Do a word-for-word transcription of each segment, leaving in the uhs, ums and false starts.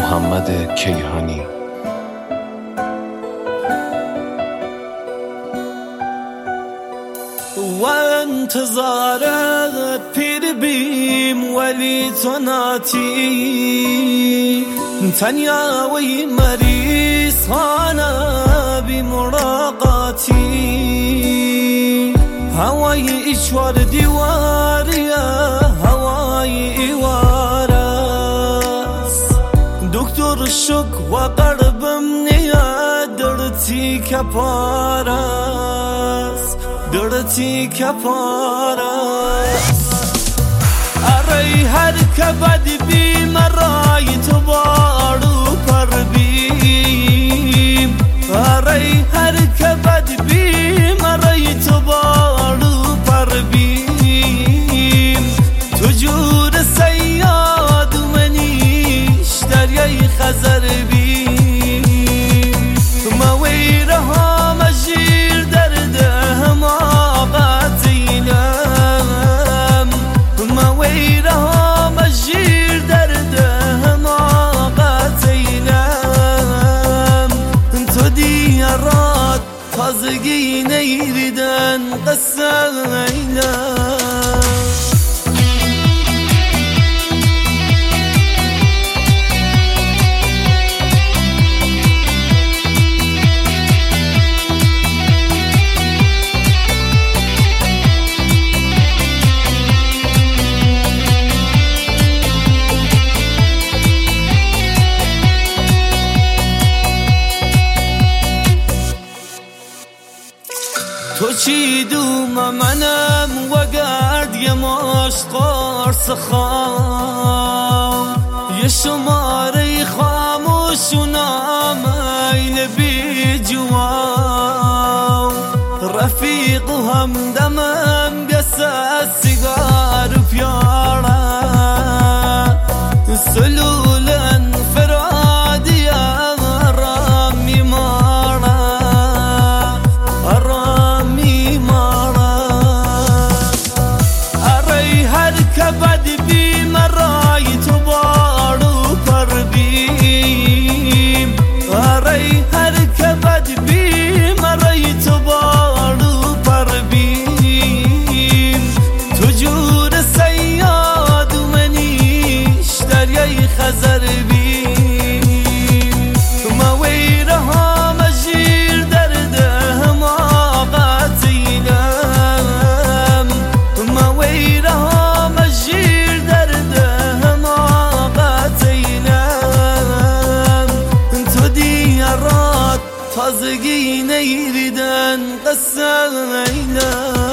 محمد کیهانی. و انتظارت پیر بیم ولی تو ناتی تنیا و مریض خانه بی مراقاتی هوای ایچوار دیواریه هوای ایوارست دکتر شک و قربم نیاد درتی کپارست درتی کپارست اری هر کبد بی مرای تو بارو پر بیم اری هر کبد بی مرای تو بارو پر بیم تو جور سیاد منیش دریای خزر بیم مویره ها مجیر درده تازگی نیریدن قصه اینا تو چی دوم منم و گرد یه ماش قرص خام یه شماره خاموش و نامیل بی جوام رفیق و همدمم بیسه سیگار و پیاره سلول انفرادی آرامی ماره آرامی ماره اری هر کبد بی مرای تو بارو پر بیم اری هر کبد بی مرای تو بارو پر بیم تو جور سیاد منیش دریای خزر بیم مویره ها مجیر درده حماقتینم مویره ها مجیر درده حماقتینم تو دیارات تازگی نیریدن قصه اینم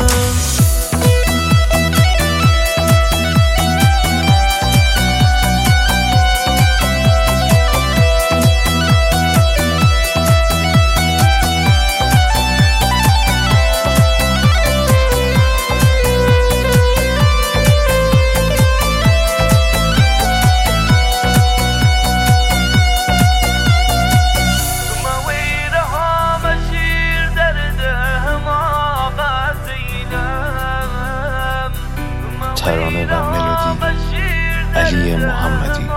ترانه و ملودی علی محمدی،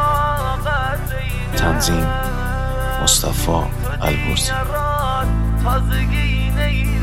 تنظیم مصطفی البرزی.